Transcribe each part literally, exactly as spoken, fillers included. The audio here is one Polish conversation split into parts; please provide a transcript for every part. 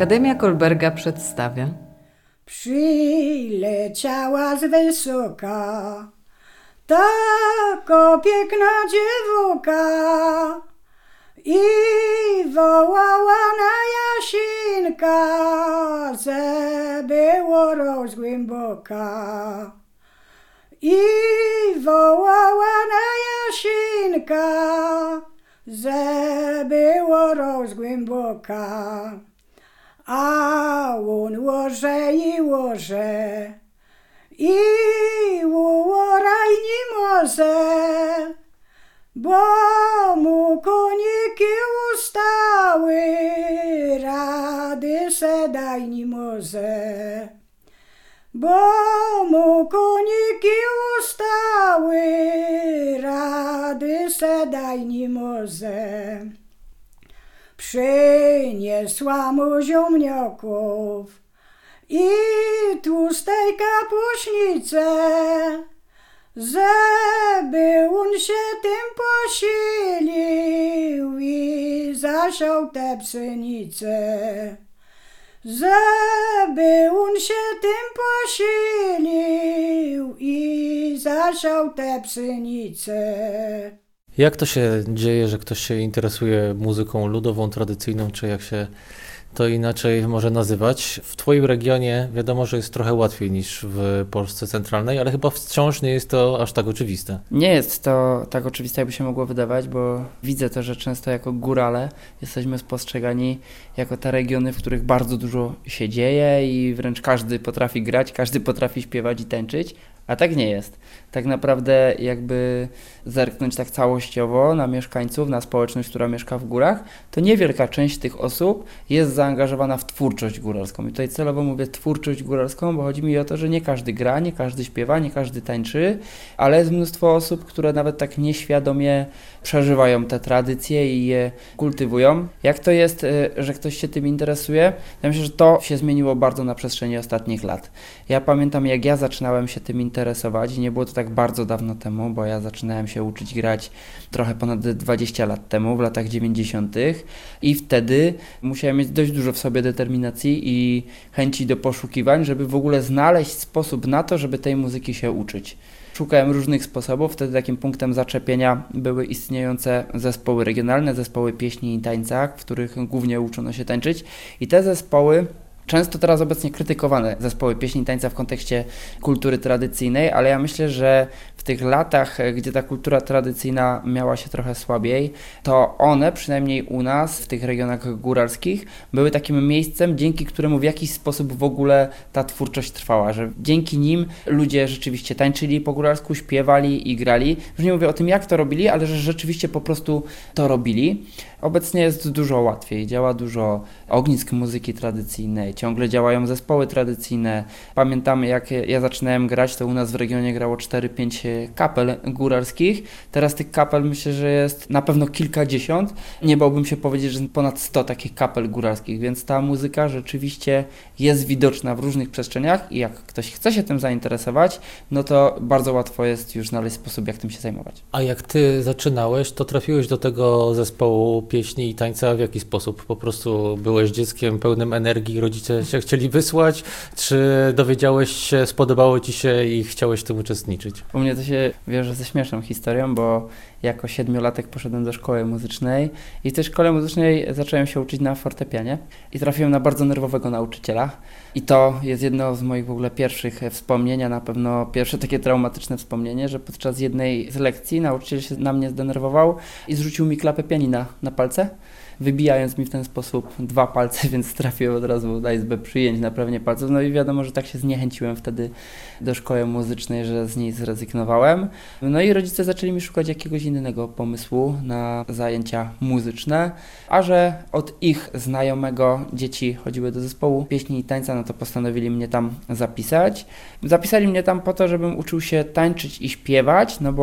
Akademia Kolberga przedstawia. Przyleciała z wysoka taka piękna dziewułka i wołała na Jasinka, że było rozgłęboka. I wołała na Jasinka, że było rozgłęboka. A on łoże i łoże i uoraj nie może, bo mu koniki ustały, rady se daj nie może. Bo mu koniki ustały, rady se daj nie może. Przyniesła mu ziemniaków i tłustej kapuśnicy, żeby on się tym posilił i zasiał te pszenice. Żeby on się tym posilił i zasiał te pszenice. Jak to się dzieje, że ktoś się interesuje muzyką ludową, tradycyjną, czy jak się to inaczej może nazywać? W Twoim regionie wiadomo, że jest trochę łatwiej niż w Polsce centralnej, ale chyba wciąż nie jest to aż tak oczywiste. Nie jest to tak oczywiste, jakby się mogło wydawać, bo widzę to, że często jako górale jesteśmy spostrzegani jako te regiony, w których bardzo dużo się dzieje i wręcz każdy potrafi grać, każdy potrafi śpiewać i tańczyć, a tak nie jest. Tak naprawdę jakby zerknąć tak całościowo na mieszkańców, na społeczność, która mieszka w górach, to niewielka część tych osób jest zaangażowana w twórczość góralską. I tutaj celowo mówię twórczość góralską, bo chodzi mi o to, że nie każdy gra, nie każdy śpiewa, nie każdy tańczy, ale jest mnóstwo osób, które nawet tak nieświadomie przeżywają te tradycje i je kultywują. Jak to jest, że ktoś się tym interesuje? Ja myślę, że to się zmieniło bardzo na przestrzeni ostatnich lat. Ja pamiętam, jak ja zaczynałem się tym interesować i nie było to tak bardzo dawno temu, bo ja zaczynałem się uczyć grać trochę ponad dwadzieścia lat temu, w latach dziewięćdziesiątych i wtedy musiałem mieć dość dużo w sobie determinacji i chęci do poszukiwań, żeby w ogóle znaleźć sposób na to, żeby tej muzyki się uczyć. Szukałem różnych sposobów, wtedy takim punktem zaczepienia były istniejące zespoły regionalne, zespoły pieśni i tańca, w których głównie uczono się tańczyć i te zespoły często teraz obecnie krytykowane zespoły pieśni i tańca w kontekście kultury tradycyjnej, ale ja myślę, że w tych latach, gdzie ta kultura tradycyjna miała się trochę słabiej, to one, przynajmniej u nas, w tych regionach góralskich, były takim miejscem, dzięki któremu w jakiś sposób w ogóle ta twórczość trwała, że dzięki nim ludzie rzeczywiście tańczyli po góralsku, śpiewali i grali. Już nie mówię o tym, jak to robili, ale że rzeczywiście po prostu to robili. Obecnie jest dużo łatwiej, działa dużo ognisk muzyki tradycyjnej, ciągle działają zespoły tradycyjne. Pamiętam, jak ja zaczynałem grać, to u nas w regionie grało cztery pięć kapel góralskich. Teraz tych kapel myślę, że jest na pewno kilkadziesiąt. Nie bałbym się powiedzieć, że ponad sto takich kapel góralskich, więc ta muzyka rzeczywiście jest widoczna w różnych przestrzeniach i jak ktoś chce się tym zainteresować, no to bardzo łatwo jest już znaleźć sposób, jak tym się zajmować. A jak ty zaczynałeś, to trafiłeś do tego zespołu pieśni i tańca w jaki sposób? Po prostu byłeś dzieckiem pełnym energii, rodzice cię chcieli wysłać, czy dowiedziałeś się, spodobało ci się i chciałeś w tym uczestniczyć? U mnie to się wiąże ze śmieszną historią, bo jako siedmiolatek poszedłem do szkoły muzycznej i w tej szkole muzycznej zacząłem się uczyć na fortepianie i trafiłem na bardzo nerwowego nauczyciela. I to jest jedno z moich w ogóle pierwszych wspomnień, a na pewno pierwsze takie traumatyczne wspomnienie, że podczas jednej z lekcji nauczyciel się na mnie zdenerwował i zrzucił mi klapę pianina na palce, wybijając mi w ten sposób dwa palce, więc trafiłem od razu na izbę przyjęć, naprawienie palców. No i wiadomo, że tak się zniechęciłem wtedy do szkoły muzycznej, że z niej zrezygnowałem. No i rodzice zaczęli mi szukać jakiegoś innego pomysłu na zajęcia muzyczne, a że od ich znajomego dzieci chodziły do zespołu pieśni i tańca, no to postanowili mnie tam zapisać. Zapisali mnie tam po to, żebym uczył się tańczyć i śpiewać, no bo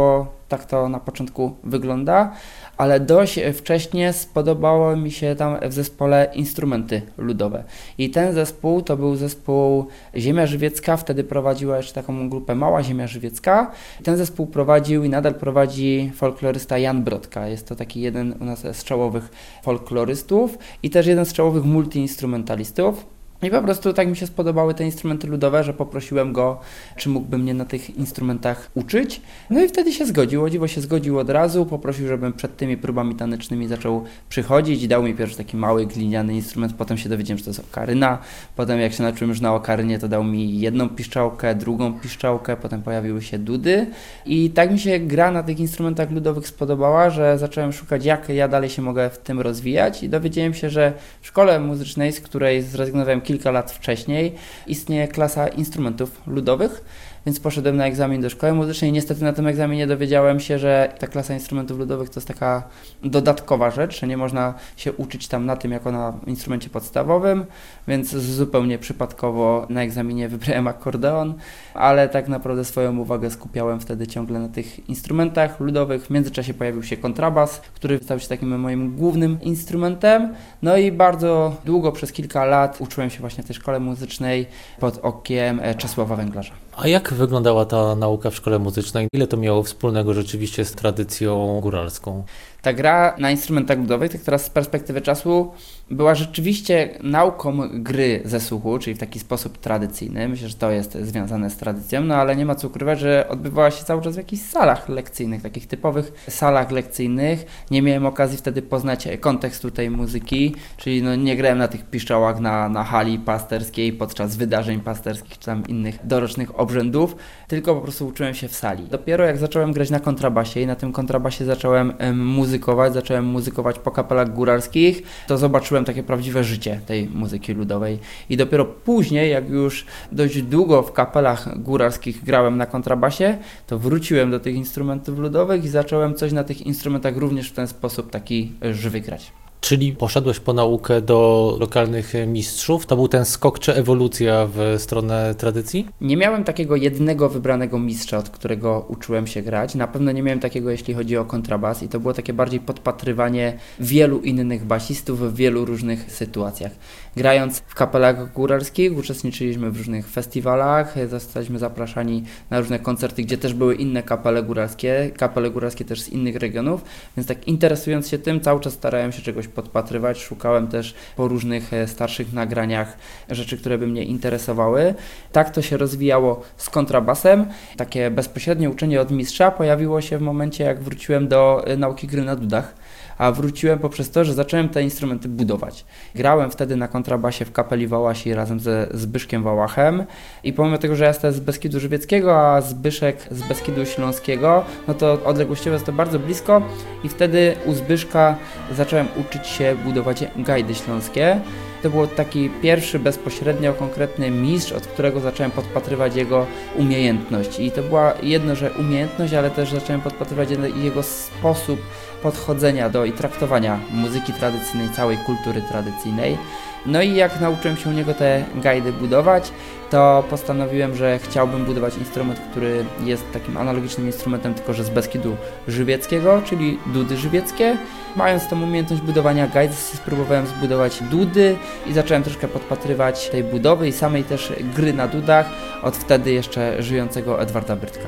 tak to na początku wygląda, ale dość wcześnie spodobało mi się tam w zespole instrumenty ludowe. I ten zespół to był zespół Ziemia Żywiecka, wtedy prowadziła jeszcze taką grupę Mała Ziemia Żywiecka. Ten zespół prowadził i nadal prowadzi folklorysta Jan Brodka. Jest to taki jeden u nas z czołowych folklorystów i też jeden z czołowych multiinstrumentalistów. I po prostu tak mi się spodobały te instrumenty ludowe, że poprosiłem go, czy mógłby mnie na tych instrumentach uczyć. No i wtedy się zgodził, o dziwo się zgodził od razu, poprosił, żebym przed tymi próbami tanecznymi zaczął przychodzić. Dał mi pierwszy taki mały gliniany instrument, potem się dowiedziałem, że to jest okaryna. Potem jak się nauczyłem już na okarynie, to dał mi jedną piszczałkę, drugą piszczałkę, potem pojawiły się dudy. I tak mi się gra na tych instrumentach ludowych spodobała, że zacząłem szukać, jak ja dalej się mogę w tym rozwijać i dowiedziałem się, że w szkole muzycznej, z której zrezygnowałem kilka lat wcześniej, istnieje klasa instrumentów ludowych, więc poszedłem na egzamin do szkoły muzycznej. Niestety na tym egzaminie dowiedziałem się, że ta klasa instrumentów ludowych to jest taka dodatkowa rzecz, że nie można się uczyć tam na tym jako na instrumencie podstawowym, więc zupełnie przypadkowo na egzaminie wybrałem akordeon, ale tak naprawdę swoją uwagę skupiałem wtedy ciągle na tych instrumentach ludowych. W międzyczasie pojawił się kontrabas, który stał się takim moim głównym instrumentem. No i bardzo długo, przez kilka lat uczyłem się właśnie w tej szkole muzycznej pod okiem Czesława Węglarza. A jak wyglądała ta nauka w szkole muzycznej? Ile to miało wspólnego rzeczywiście z tradycją góralską? Ta gra na instrumentach ludowych, tak teraz z perspektywy czasu, była rzeczywiście nauką gry ze słuchu, czyli w taki sposób tradycyjny. Myślę, że to jest związane z tradycją, no ale nie ma co ukrywać, że odbywała się cały czas w jakichś salach lekcyjnych, takich typowych salach lekcyjnych. Nie miałem okazji wtedy poznać kontekstu tej muzyki, czyli no nie grałem na tych piszczołach na, na hali pasterskiej podczas wydarzeń pasterskich czy tam innych dorocznych obrzędów, tylko po prostu uczyłem się w sali. Dopiero jak zacząłem grać na kontrabasie i na tym kontrabasie zacząłem em, muzykować, zacząłem muzykować po kapelach góralskich, to zobaczyłem takie prawdziwe życie tej muzyki ludowej. I dopiero później, jak już dość długo w kapelach góralskich grałem na kontrabasie, to wróciłem do tych instrumentów ludowych i zacząłem coś na tych instrumentach również w ten sposób taki żywy grać. Czyli poszedłeś po naukę do lokalnych mistrzów? To był ten skok czy ewolucja w stronę tradycji? Nie miałem takiego jednego wybranego mistrza, od którego uczyłem się grać. Na pewno nie miałem takiego, jeśli chodzi o kontrabas i to było takie bardziej podpatrywanie wielu innych basistów w wielu różnych sytuacjach. Grając w kapelach góralskich uczestniczyliśmy w różnych festiwalach, zostaliśmy zapraszani na różne koncerty, gdzie też były inne kapele góralskie, kapele góralskie też z innych regionów, więc tak interesując się tym, cały czas starałem się czegoś podpatrywać, szukałem też po różnych starszych nagraniach rzeczy, które by mnie interesowały. Tak to się rozwijało z kontrabasem. Takie bezpośrednie uczenie od mistrza pojawiło się w momencie, jak wróciłem do nauki gry na dudach, a wróciłem poprzez to, że zacząłem te instrumenty budować. Grałem wtedy na kontrabasie w kapeli Wałasi razem ze Zbyszkiem Wałachem i pomimo tego, że ja jestem z Beskidu Żywieckiego, a Zbyszek z Beskidu Śląskiego, no to odległościowo jest to bardzo blisko i wtedy u Zbyszka zacząłem uczyć się budować gajdy śląskie. To był taki pierwszy bezpośrednio konkretny mistrz, od którego zacząłem podpatrywać jego umiejętność. I to była jedno, że umiejętność, ale też zacząłem podpatrywać jego sposób podchodzenia do i traktowania muzyki tradycyjnej, całej kultury tradycyjnej. No i jak nauczyłem się u niego te gajdy budować, to postanowiłem, że chciałbym budować instrument, który jest takim analogicznym instrumentem, tylko że z Beskidu Żywieckiego, czyli dudy żywieckie. Mając tą umiejętność budowania gajd, spróbowałem zbudować dudy i zacząłem troszkę podpatrywać tej budowy i samej też gry na dudach od wtedy jeszcze żyjącego Edwarda Brytka.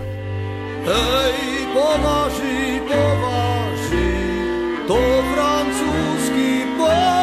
Hej, poważy, poważy, to francuski poważy.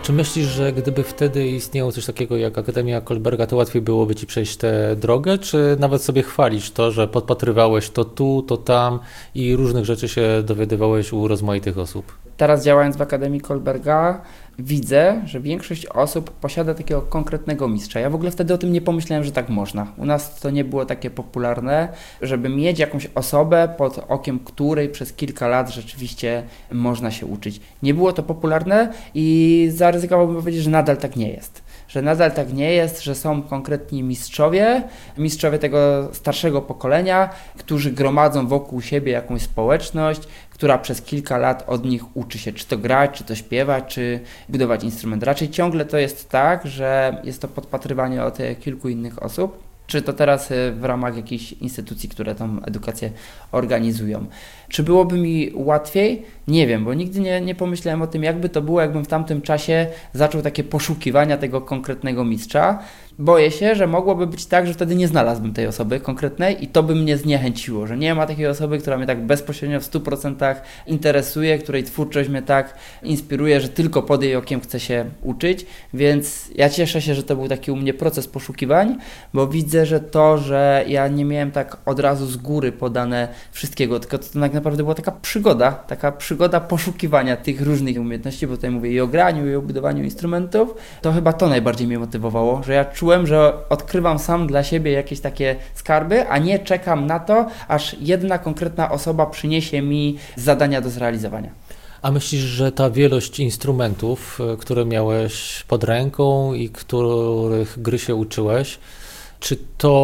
Czy myślisz, że gdyby wtedy istniało coś takiego jak Akademia Kolberga, to łatwiej byłoby ci przejść tę drogę, czy nawet sobie chwalisz to, że podpatrywałeś to tu, to tam i różnych rzeczy się dowiadywałeś u rozmaitych osób? Teraz działając w Akademii Kolberga widzę, że większość osób posiada takiego konkretnego mistrza. Ja w ogóle wtedy o tym nie pomyślałem, że tak można. U nas to nie było takie popularne, żeby mieć jakąś osobę, pod okiem której przez kilka lat rzeczywiście można się uczyć. Nie było to popularne i zaryzykowałbym powiedzieć, że nadal tak nie jest. Że nadal tak nie jest, że są konkretni mistrzowie, mistrzowie tego starszego pokolenia, którzy gromadzą wokół siebie jakąś społeczność, która przez kilka lat od nich uczy się, czy to grać, czy to śpiewać, czy budować instrument. Raczej ciągle to jest tak, że jest to podpatrywanie od kilku innych osób, czy to teraz w ramach jakichś instytucji, które tą edukację organizują. Czy byłoby mi łatwiej? Nie wiem, bo nigdy nie, nie pomyślałem o tym, jakby to było, jakbym w tamtym czasie zaczął takie poszukiwania tego konkretnego mistrza. Boję się, że mogłoby być tak, że wtedy nie znalazłbym tej osoby konkretnej i to by mnie zniechęciło, że nie ma takiej osoby, która mnie tak bezpośrednio w stu procentach interesuje, której twórczość mnie tak inspiruje, że tylko pod jej okiem chcę się uczyć, więc ja cieszę się, że to był taki u mnie proces poszukiwań, bo widzę, że to, że ja nie miałem tak od razu z góry podane wszystkiego, tylko to tak naprawdę była taka przygoda, taka przygoda poszukiwania tych różnych umiejętności, bo tutaj mówię i o graniu, i o budowaniu instrumentów, to chyba to najbardziej mnie motywowało, że ja czułem, że odkrywam sam dla siebie jakieś takie skarby, a nie czekam na to, aż jedna konkretna osoba przyniesie mi zadania do zrealizowania. A myślisz, że ta wielość instrumentów, które miałeś pod ręką i których gry się uczyłeś, czy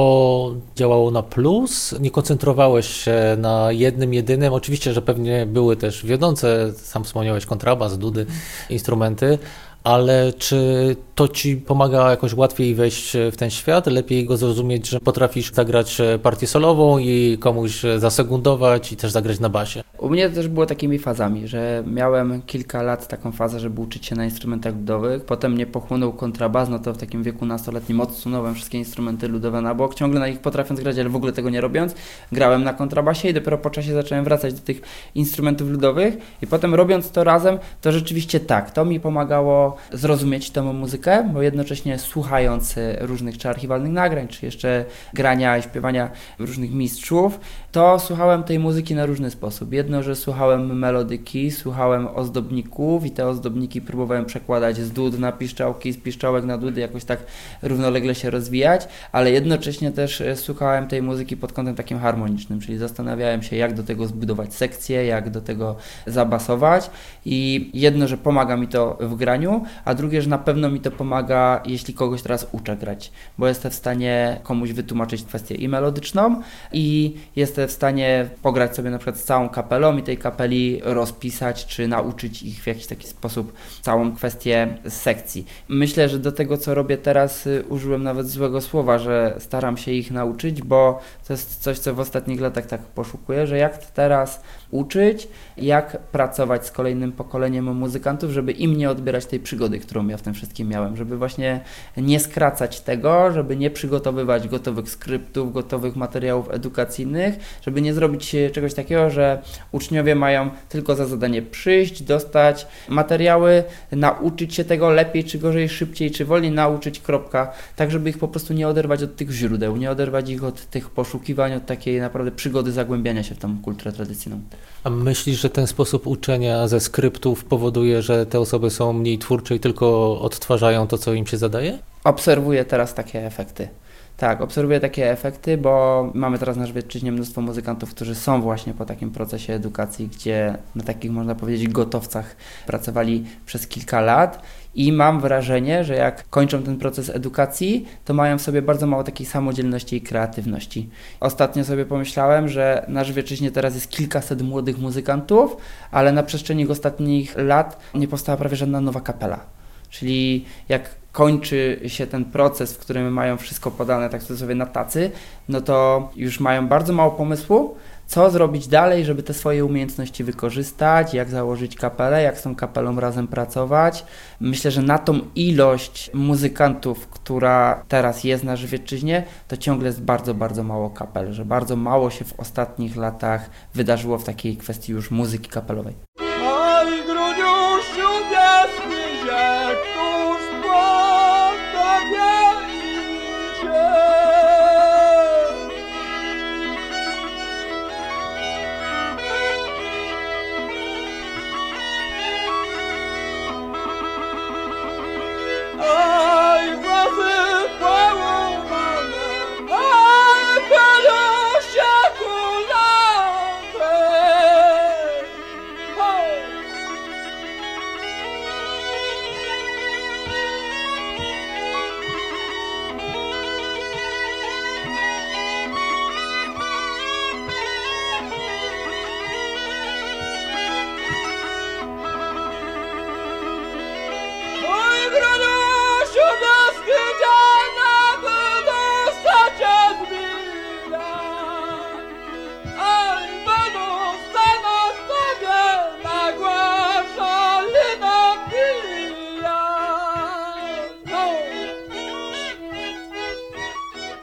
to działało na plus? Nie koncentrowałeś się na jednym, jedynym? Oczywiście, że pewnie były też wiodące, sam wspomniałeś, kontrabas, dudy, instrumenty, ale czy to ci pomaga jakoś łatwiej wejść w ten świat, lepiej go zrozumieć, że potrafisz zagrać partię solową i komuś zasekundować i też zagrać na basie? U mnie to też było takimi fazami, że miałem kilka lat taką fazę, żeby uczyć się na instrumentach ludowych, potem mnie pochłonął kontrabas, no to w takim wieku nastoletnim odsunąłem wszystkie instrumenty ludowe na bok, ciągle na nich potrafiąc grać, ale w ogóle tego nie robiąc, grałem na kontrabasie i dopiero po czasie zacząłem wracać do tych instrumentów ludowych i potem robiąc to razem, to rzeczywiście tak, to mi pomagało zrozumieć tę muzykę, bo jednocześnie słuchając różnych czy archiwalnych nagrań, czy jeszcze grania i śpiewania różnych mistrzów, to słuchałem tej muzyki na różny sposób. Jedno, że słuchałem melodyki, słuchałem ozdobników i te ozdobniki próbowałem przekładać z dud na piszczałki, z piszczałek na dudy, jakoś tak równolegle się rozwijać, ale jednocześnie też słuchałem tej muzyki pod kątem takim harmonicznym, czyli zastanawiałem się, jak do tego zbudować sekcję, jak do tego zabasować i jedno, że pomaga mi to w graniu, a drugie, że na pewno mi to pomaga, jeśli kogoś teraz uczę grać, bo jestem w stanie komuś wytłumaczyć kwestię i melodyczną i jestem w stanie pograć sobie na przykład z całą kapelą i tej kapeli rozpisać, czy nauczyć ich w jakiś taki sposób całą kwestię sekcji. Myślę, że do tego, co robię teraz, y, użyłem nawet złego słowa, że staram się ich nauczyć, bo to jest coś, co w ostatnich latach tak poszukuję, że jak teraz uczyć, jak pracować z kolejnym pokoleniem muzykantów, żeby im nie odbierać tej przygody, którą ja w tym wszystkim miałem, żeby właśnie nie skracać tego, żeby nie przygotowywać gotowych skryptów, gotowych materiałów edukacyjnych, żeby nie zrobić czegoś takiego, że uczniowie mają tylko za zadanie przyjść, dostać materiały, nauczyć się tego lepiej, czy gorzej, szybciej, czy wolniej, nauczyć, kropka, tak żeby ich po prostu nie oderwać od tych źródeł, nie oderwać ich od tych poszukiwań, od takiej naprawdę przygody zagłębiania się w tą kulturę tradycyjną. A myślisz, że ten sposób uczenia ze skryptów powoduje, że te osoby są mniej twórcze i tylko odtwarzają to, co im się zadaje? Obserwuję teraz takie efekty. Tak, obserwuję takie efekty, bo mamy teraz na Żywiecczyźnie mnóstwo muzykantów, którzy są właśnie po takim procesie edukacji, gdzie na takich, można powiedzieć, gotowcach pracowali przez kilka lat i mam wrażenie, że jak kończą ten proces edukacji, to mają w sobie bardzo mało takiej samodzielności i kreatywności. Ostatnio sobie pomyślałem, że na Żywiecczyźnie teraz jest kilkaset młodych muzykantów, ale na przestrzeni ostatnich lat nie powstała prawie żadna nowa kapela. Czyli jak kończy się ten proces, w którym mają wszystko podane tak sobie na tacy, no to już mają bardzo mało pomysłu, co zrobić dalej, żeby te swoje umiejętności wykorzystać, jak założyć kapelę, jak z tą kapelą razem pracować. Myślę, że na tą ilość muzykantów, która teraz jest na Żywiecczyźnie, to ciągle jest bardzo, bardzo mało kapel, że bardzo mało się w ostatnich latach wydarzyło w takiej kwestii już muzyki kapelowej. Aj, Gruniusiu, nie śmiej się,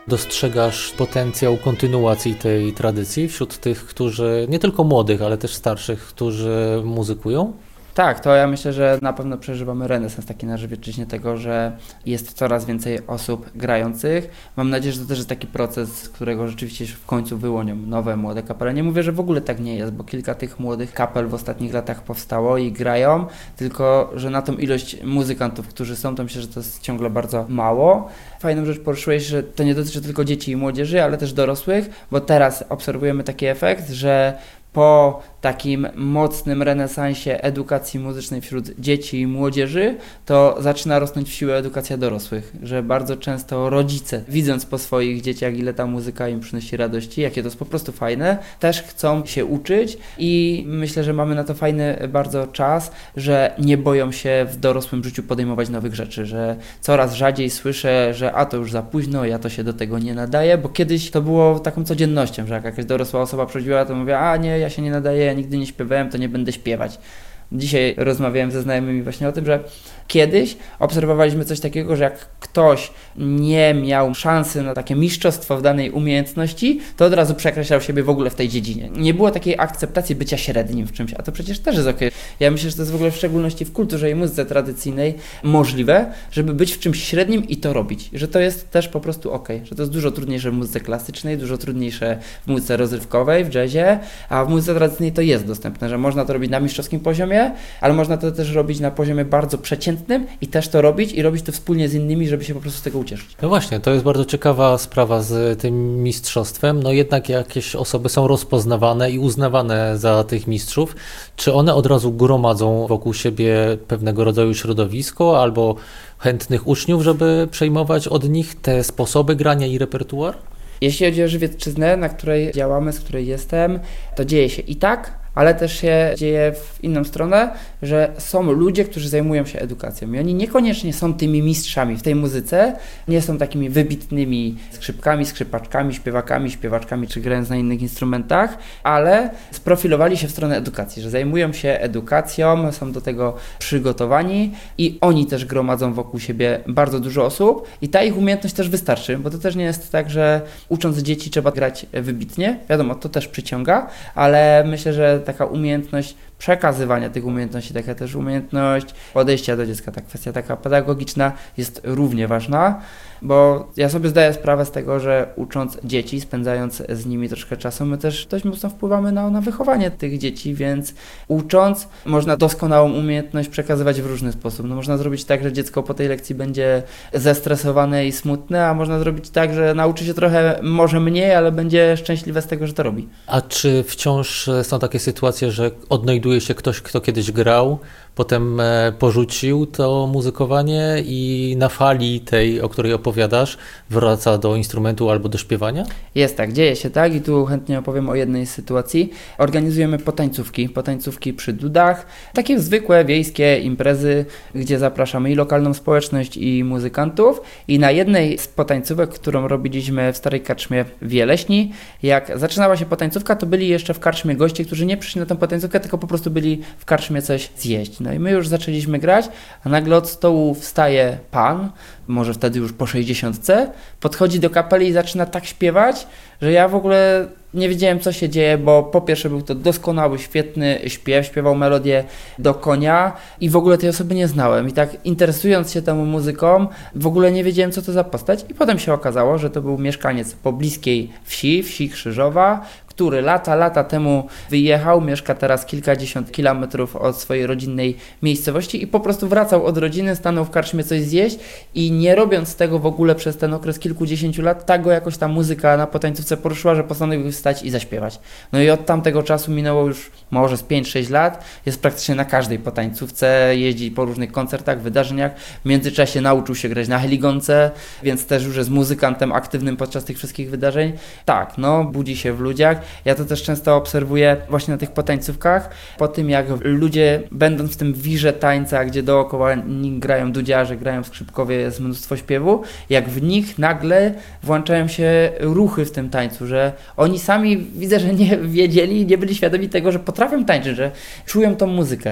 Dostrzegasz potencjał kontynuacji tej tradycji wśród tych, którzy, nie tylko młodych, ale też starszych, którzy muzykują? Tak, to ja myślę, że na pewno przeżywamy renesans taki na Żywiecczyźnie tego, że jest coraz więcej osób grających. Mam nadzieję, że to też jest taki proces, z którego rzeczywiście się w końcu wyłonią nowe, młode kapele. Nie mówię, że w ogóle tak nie jest, bo kilka tych młodych kapel w ostatnich latach powstało i grają, tylko że na tą ilość muzykantów, którzy są, to myślę, że to jest ciągle bardzo mało. Fajną rzecz poruszyłeś, że to nie dotyczy tylko dzieci i młodzieży, ale też dorosłych, bo teraz obserwujemy taki efekt, że po takim mocnym renesansie edukacji muzycznej wśród dzieci i młodzieży, to zaczyna rosnąć w siłę edukacja dorosłych, że bardzo często rodzice, widząc po swoich dzieciach, ile ta muzyka im przynosi radości, jakie to jest po prostu fajne, też chcą się uczyć i myślę, że mamy na to fajny bardzo czas, że nie boją się w dorosłym życiu podejmować nowych rzeczy, że coraz rzadziej słyszę, że a to już za późno, ja to się do tego nie nadaję, bo kiedyś to było taką codziennością, że jak jakaś dorosła osoba przychodziła, to mówiła, a nie, ja się nie nadaję, ja nigdy nie śpiewałem, to nie będę śpiewać. Dzisiaj rozmawiałem ze znajomymi właśnie o tym, że kiedyś obserwowaliśmy coś takiego, że jak ktoś nie miał szansy na takie mistrzostwo w danej umiejętności, to od razu przekreślał siebie w ogóle w tej dziedzinie. Nie było takiej akceptacji bycia średnim w czymś, a to przecież też jest okej. Ja myślę, że to jest w ogóle w szczególności w kulturze i muzyce tradycyjnej możliwe, żeby być w czymś średnim i to robić. Że to jest też po prostu okej. Że to jest dużo trudniejsze w muzyce klasycznej, dużo trudniejsze w muzyce rozrywkowej, w jazzie, a w muzyce tradycyjnej to jest dostępne, że można to robić na mistrzowskim poziomie, ale można to też robić na poziomie bardzo przeciętnym i też to robić i robić to wspólnie z innymi, żeby się po prostu z tego ucieszyć. No właśnie, to jest bardzo ciekawa sprawa z tym mistrzostwem. No jednak jakieś osoby są rozpoznawane i uznawane za tych mistrzów. Czy one od razu gromadzą wokół siebie pewnego rodzaju środowisko albo chętnych uczniów, żeby przejmować od nich te sposoby grania i repertuar? Jeśli chodzi o Żywiecczyznę, na której działamy, z której jestem, to dzieje się i tak, ale też się dzieje w inną stronę, że są ludzie, którzy zajmują się edukacją i oni niekoniecznie są tymi mistrzami w tej muzyce, nie są takimi wybitnymi skrzypkami, skrzypaczkami, śpiewakami, śpiewaczkami czy grając na innych instrumentach, ale sprofilowali się w stronę edukacji, że zajmują się edukacją, są do tego przygotowani i oni też gromadzą wokół siebie bardzo dużo osób i ta ich umiejętność też wystarczy, bo to też nie jest tak, że ucząc dzieci trzeba grać wybitnie, wiadomo, to też przyciąga, ale myślę, że taka umiejętność przekazywania tych umiejętności, taka też umiejętność podejścia do dziecka, ta kwestia taka pedagogiczna jest równie ważna, bo ja sobie zdaję sprawę z tego, że ucząc dzieci, spędzając z nimi troszkę czasu, my też dość mocno wpływamy na, na wychowanie tych dzieci, więc ucząc można doskonałą umiejętność przekazywać w różny sposób. No można zrobić tak, że dziecko po tej lekcji będzie zestresowane i smutne, a można zrobić tak, że nauczy się trochę może mniej, ale będzie szczęśliwe z tego, że to robi. A czy wciąż są takie sytuacje, że odnajduje się ktoś, kto kiedyś grał, potem porzucił to muzykowanie i na fali tej, o której opowiadasz, wraca do instrumentu albo do śpiewania? Jest tak, dzieje się tak i tu chętnie opowiem o jednej sytuacji. Organizujemy potańcówki, potańcówki przy dudach, takie zwykłe wiejskie imprezy, gdzie zapraszamy i lokalną społeczność i muzykantów i na jednej z potańcówek, którą robiliśmy w Starej Karczmie w Jeleśni, jak zaczynała się potańcówka, to byli jeszcze w karczmie goście, którzy nie przyszli na tę potańcówkę, tylko po prostu byli w karczmie coś zjeść. No i my już zaczęliśmy grać, a nagle od stołu wstaje pan, może wtedy już po sześćdziesiątce, podchodzi do kapeli i zaczyna tak śpiewać, że ja w ogóle nie wiedziałem, co się dzieje, bo po pierwsze był to doskonały, świetny śpiew, śpiewał melodię do konia i w ogóle tej osoby nie znałem. I tak interesując się tą muzyką, w ogóle nie wiedziałem, co to za postać i potem się okazało, że to był mieszkaniec pobliskiej wsi, wsi Krzyżowa, który lata, lata temu wyjechał, mieszka teraz kilkadziesiąt kilometrów od swojej rodzinnej miejscowości i po prostu wracał od rodziny, stanął w karczmie coś zjeść i nie robiąc tego w ogóle przez ten okres kilkudziesięciu lat, tak go jakoś ta muzyka na potańcówce poruszyła, że postanowił wstać i zaśpiewać. No i od tamtego czasu minęło już może z pięć sześć lat, jest praktycznie na każdej potańcówce, jeździ po różnych koncertach, wydarzeniach, w międzyczasie nauczył się grać na heligonce, więc też już jest muzykantem aktywnym podczas tych wszystkich wydarzeń. Tak, no, budzi się w ludziach. Ja to też często obserwuję właśnie na tych potańcówkach, po tym jak ludzie będąc w tym wirze tańca, gdzie dookoła nich grają dudziarze, grają skrzypkowie, jest mnóstwo śpiewu, jak w nich nagle włączają się ruchy w tym tańcu, że oni sami widzę, że nie wiedzieli, nie byli świadomi tego, że potrafią tańczyć, że czują tą muzykę.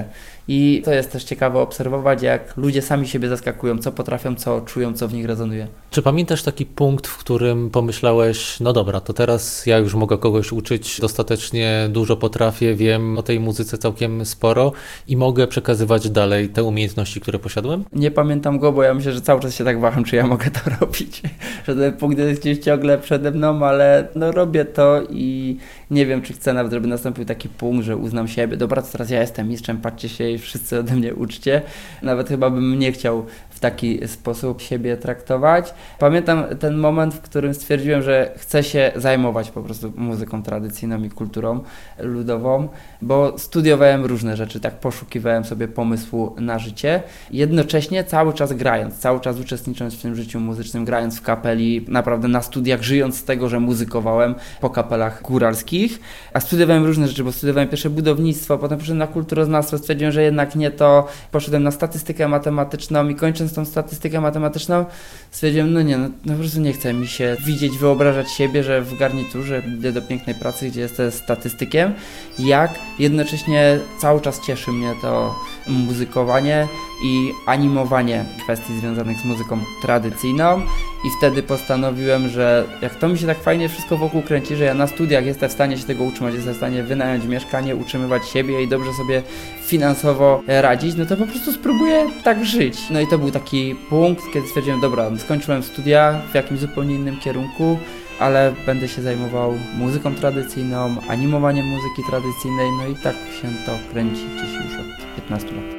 I to jest też ciekawe obserwować, jak ludzie sami siebie zaskakują, co potrafią, co czują, co w nich rezonuje. Czy pamiętasz taki punkt, w którym pomyślałeś, no dobra, to teraz ja już mogę kogoś uczyć, dostatecznie dużo potrafię, wiem o tej muzyce całkiem sporo i mogę przekazywać dalej te umiejętności, które posiadłem? Nie pamiętam go, bo ja myślę, że cały czas się tak waham, czy ja mogę to robić. Że ten punkt jest gdzieś ciągle przede mną, ale no robię to i nie wiem, czy chcę nawet, żeby nastąpił taki punkt, że uznam siebie, dobra, to teraz ja jestem mistrzem, patrzcie się i wszyscy ode mnie uczcie. Nawet chyba bym nie chciał w taki sposób siebie traktować. Pamiętam ten moment, w którym stwierdziłem, że chcę się zajmować po prostu muzyką tradycyjną i kulturą ludową, bo studiowałem różne rzeczy, tak poszukiwałem sobie pomysłu na życie, jednocześnie cały czas grając, cały czas uczestnicząc w tym życiu muzycznym, grając w kapeli, naprawdę na studiach, żyjąc z tego, że muzykowałem po kapelach góralskich, a studiowałem różne rzeczy, bo studiowałem pierwsze budownictwo, potem poszedłem na kulturoznawstwo, stwierdziłem, że jednak nie to, poszedłem na statystykę matematyczną i kończąc tą statystykę matematyczną, stwierdziłem, no nie, no, no po prostu nie chce mi się widzieć, wyobrażać siebie, że w garniturze idę do pięknej pracy, gdzie jestem statystykiem, jak jednocześnie cały czas cieszy mnie to muzykowanie i animowanie kwestii związanych z muzyką tradycyjną i wtedy postanowiłem, że jak to mi się tak fajnie wszystko wokół kręci, że ja na studiach jestem w stanie się tego utrzymać, jestem w stanie wynająć mieszkanie, utrzymywać siebie i dobrze sobie finansowo radzić, no to po prostu spróbuję tak żyć. No i to był taki punkt, kiedy stwierdziłem, dobra, skończyłem studia w jakimś zupełnie innym kierunku, ale będę się zajmował muzyką tradycyjną, animowaniem muzyki tradycyjnej, no i tak się to kręci gdzieś już od piętnastu lat.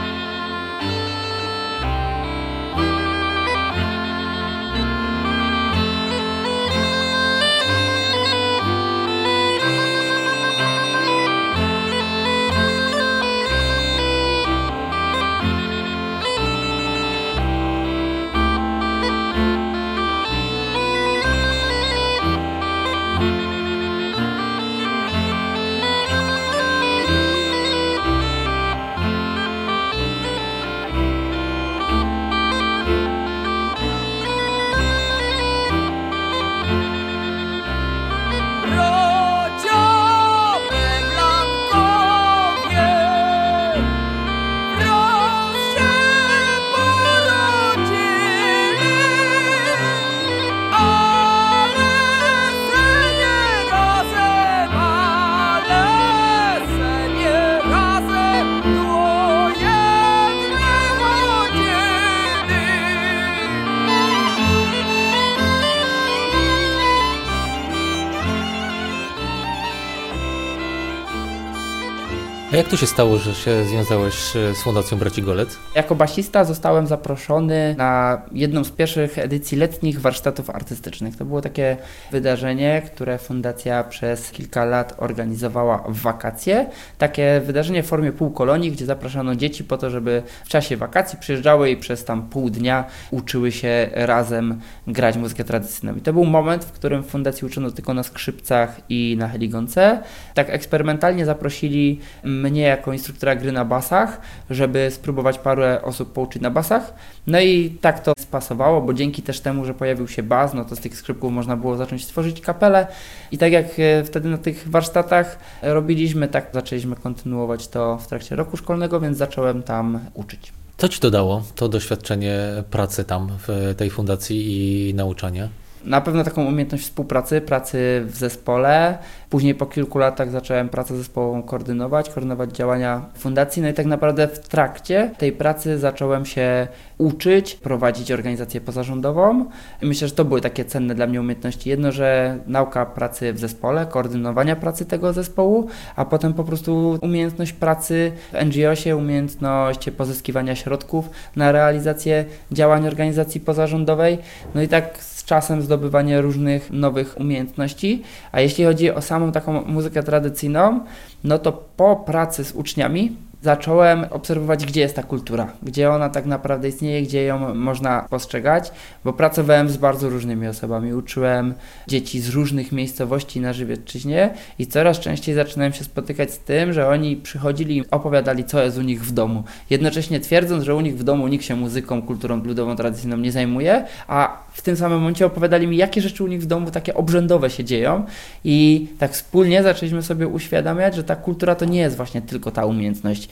A jak to się stało, że się związałeś z Fundacją Braci Golec? Jako basista zostałem zaproszony na jedną z pierwszych edycji letnich warsztatów artystycznych. To było takie wydarzenie, które fundacja przez kilka lat organizowała w wakacje. Takie wydarzenie w formie półkolonii, gdzie zapraszano dzieci po to, żeby w czasie wakacji przyjeżdżały i przez tam pół dnia uczyły się razem grać muzykę tradycyjną. I to był moment, w którym w fundacji uczono tylko na skrzypcach i na heligonce. Tak eksperymentalnie zaprosili mnie jako instruktora gry na basach, żeby spróbować parę osób pouczyć na basach. No i tak to spasowało, bo dzięki też temu, że pojawił się bas, no to z tych skrzypków można było zacząć tworzyć kapelę i tak jak wtedy na tych warsztatach robiliśmy, tak zaczęliśmy kontynuować to w trakcie roku szkolnego, więc zacząłem tam uczyć. Co Ci to dało, to doświadczenie pracy tam w tej fundacji i nauczania? Na pewno taką umiejętność współpracy, pracy w zespole. Później po kilku latach zacząłem pracę zespołową koordynować, koordynować działania fundacji. No i tak naprawdę w trakcie tej pracy zacząłem się uczyć, prowadzić organizację pozarządową. I myślę, że to były takie cenne dla mnie umiejętności. Jedno, że nauka pracy w zespole, koordynowania pracy tego zespołu, a potem po prostu umiejętność pracy w en dżi osie, umiejętność pozyskiwania środków na realizację działań organizacji pozarządowej. No i tak z czasem zdobywanie różnych nowych umiejętności. A jeśli chodzi o samą taką muzykę tradycyjną, no to po pracy z uczniami zacząłem obserwować, gdzie jest ta kultura, gdzie ona tak naprawdę istnieje, gdzie ją można postrzegać, bo pracowałem z bardzo różnymi osobami, uczyłem dzieci z różnych miejscowości na Żywiecczyźnie i coraz częściej zaczynałem się spotykać z tym, że oni przychodzili i opowiadali, co jest u nich w domu, jednocześnie twierdząc, że u nich w domu nikt się muzyką, kulturą ludową, tradycyjną nie zajmuje, a w tym samym momencie opowiadali mi, jakie rzeczy u nich w domu takie obrzędowe się dzieją i tak wspólnie zaczęliśmy sobie uświadamiać, że ta kultura to nie jest właśnie tylko ta umiejętność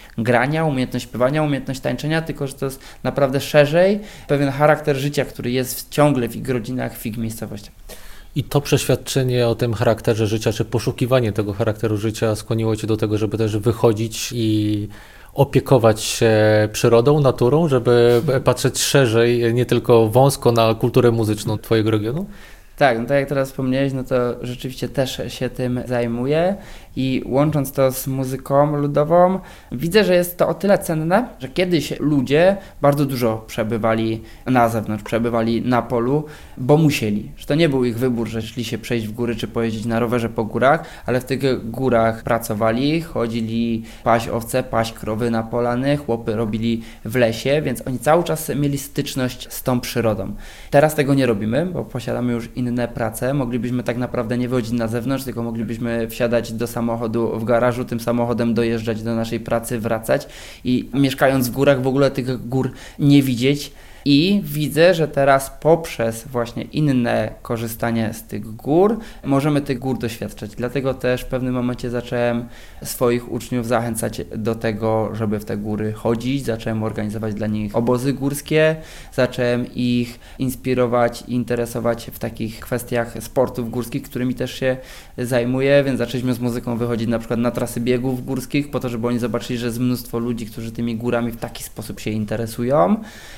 grania, umiejętność śpiewania, umiejętność tańczenia, tylko że to jest naprawdę szerzej pewien charakter życia, który jest ciągle w ich rodzinach, w ich miejscowościach. I to przeświadczenie o tym charakterze życia, czy poszukiwanie tego charakteru życia skłoniło Cię do tego, żeby też wychodzić i opiekować się przyrodą, naturą, żeby patrzeć szerzej, nie tylko wąsko na kulturę muzyczną Twojego regionu? Tak, no tak jak teraz wspomniałeś, no to rzeczywiście też się tym zajmuję i łącząc to z muzyką ludową, widzę, że jest to o tyle cenne, że kiedyś ludzie bardzo dużo przebywali na zewnątrz, przebywali na polu, bo musieli, że to nie był ich wybór, że szli się przejść w góry czy pojeździć na rowerze po górach, ale w tych górach pracowali, chodzili paść owce, paść krowy na polany, chłopy robili w lesie, więc oni cały czas mieli styczność z tą przyrodą. Teraz tego nie robimy, bo posiadamy już inne prace, moglibyśmy tak naprawdę nie wychodzić na zewnątrz, tylko moglibyśmy wsiadać do samochodu w garażu, tym samochodem dojeżdżać do naszej pracy, wracać i mieszkając w górach w ogóle tych gór nie widzieć. I widzę, że teraz poprzez właśnie inne korzystanie z tych gór możemy tych gór doświadczać. Dlatego też w pewnym momencie zacząłem swoich uczniów zachęcać do tego, żeby w te góry chodzić. Zacząłem organizować dla nich obozy górskie. Zacząłem ich inspirować i interesować w takich kwestiach sportów górskich, którymi też się zajmuję, więc zaczęliśmy z muzyką wychodzić na przykład na trasy biegów górskich po to, żeby oni zobaczyli, że jest mnóstwo ludzi, którzy tymi górami w taki sposób się interesują,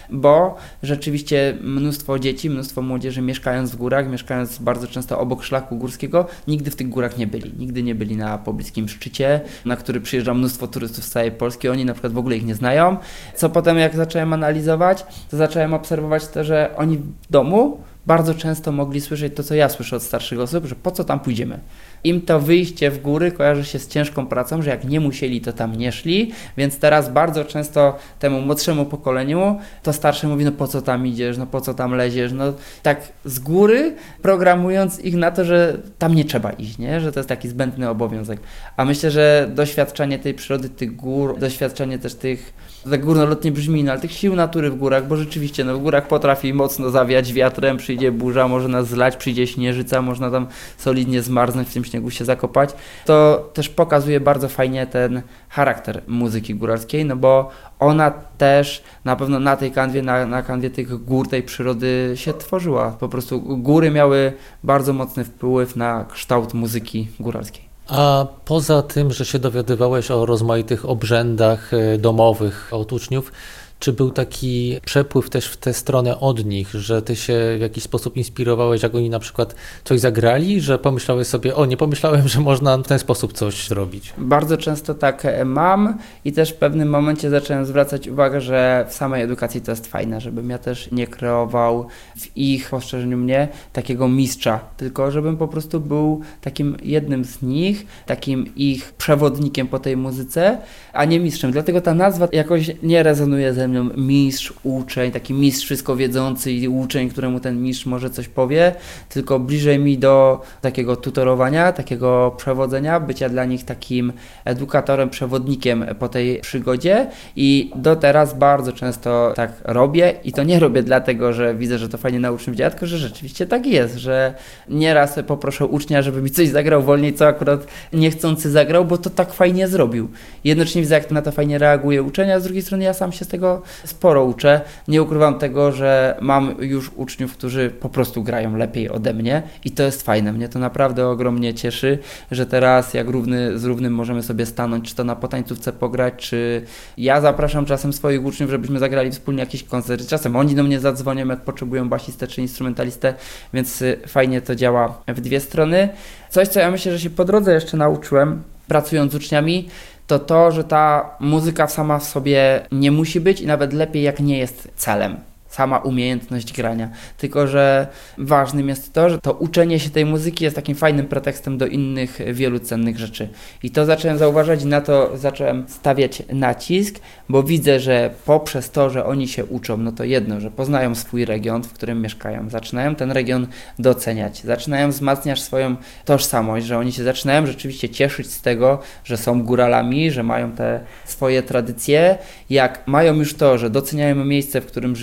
bo rzeczywiście mnóstwo dzieci, mnóstwo młodzieży mieszkając w górach, mieszkając bardzo często obok szlaku górskiego, nigdy w tych górach nie byli. Nigdy nie byli na pobliskim szczycie, na który przyjeżdża mnóstwo turystów z całej Polski. Oni na przykład w ogóle ich nie znają. Co potem jak zacząłem analizować, to zacząłem obserwować to, że oni w domu bardzo często mogli słyszeć to, co ja słyszę od starszych osób, że po co tam pójdziemy. Im to wyjście w góry kojarzy się z ciężką pracą, że jak nie musieli, to tam nie szli, więc teraz bardzo często temu młodszemu pokoleniu to starsze mówi, no po co tam idziesz, no po co tam leziesz, no tak z góry programując ich na to, że tam nie trzeba iść, nie? Że to jest taki zbędny obowiązek. A myślę, że doświadczenie tej przyrody, tych gór, doświadczenie też tych, tak górnolotnie brzmi, no ale tych sił natury w górach, bo rzeczywiście no w górach potrafi mocno zawiać wiatrem, przyjdzie burza, może nas zlać, przyjdzie śnieżyca, można tam solidnie zmarznąć, w tym śniegu się zakopać, to też pokazuje bardzo fajnie ten charakter muzyki góralskiej, no bo ona też na pewno na tej kanwie, na, na kanwie tych gór, tej przyrody się tworzyła. Po prostu góry miały bardzo mocny wpływ na kształt muzyki góralskiej. A poza tym, że się dowiadywałeś o rozmaitych obrzędach domowych od uczniów, czy był taki przepływ też w tę stronę od nich, że ty się w jakiś sposób inspirowałeś, jak oni na przykład coś zagrali, że pomyślałeś sobie, o nie pomyślałem, że można w ten sposób coś zrobić? Bardzo często tak mam i też w pewnym momencie zacząłem zwracać uwagę, że w samej edukacji to jest fajne, żebym ja też nie kreował w ich postrzeżeniu mnie takiego mistrza, tylko żebym po prostu był takim jednym z nich, takim ich przewodnikiem po tej muzyce, a nie mistrzem. Dlatego ta nazwa jakoś nie rezonuje ze mną, mistrz, uczeń, taki mistrz wszystko wiedzący i uczeń, któremu ten mistrz może coś powie, tylko bliżej mi do takiego tutorowania, takiego przewodzenia, bycia dla nich takim edukatorem, przewodnikiem po tej przygodzie i do teraz bardzo często tak robię i to nie robię dlatego, że widzę, że to fajnie na uczniów działa, tylko że rzeczywiście tak jest, że nieraz poproszę ucznia, żeby mi coś zagrał wolniej, co akurat niechcący zagrał, bo to tak fajnie zrobił. Jednocześnie widzę, jak na to fajnie reaguje uczeń, a z drugiej strony ja sam się z tego sporo uczę. Nie ukrywam tego, że mam już uczniów, którzy po prostu grają lepiej ode mnie i to jest fajne. Mnie to naprawdę ogromnie cieszy, że teraz jak równy z równym możemy sobie stanąć, czy to na potańcówce pograć, czy ja zapraszam czasem swoich uczniów, żebyśmy zagrali wspólnie jakiś koncert. Czasem oni do mnie zadzwonią, jak potrzebują basistę czy instrumentalistę, więc fajnie to działa w dwie strony. Coś, co ja myślę, że się po drodze jeszcze nauczyłem, pracując z uczniami, to to, że ta muzyka sama w sobie nie musi być i nawet lepiej jak nie jest celem. Sama umiejętność grania, tylko że ważnym jest to, że to uczenie się tej muzyki jest takim fajnym pretekstem do innych wielu cennych rzeczy. I to zacząłem zauważać i na to zacząłem stawiać nacisk, bo widzę, że poprzez to, że oni się uczą, no to jedno, że poznają swój region, w którym mieszkają, zaczynają ten region doceniać, zaczynają wzmacniać swoją tożsamość, że oni się zaczynają rzeczywiście cieszyć z tego, że są góralami, że mają te swoje tradycje. Jak mają już to, że doceniają miejsce, w którym żyją,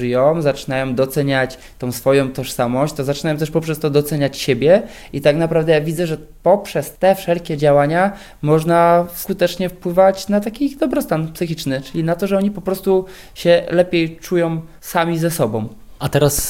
zaczynają doceniać tą swoją tożsamość, to zaczynają też poprzez to doceniać siebie i tak naprawdę ja widzę, że poprzez te wszelkie działania można skutecznie wpływać na taki ich dobrostan psychiczny, czyli na to, że oni po prostu się lepiej czują sami ze sobą. A teraz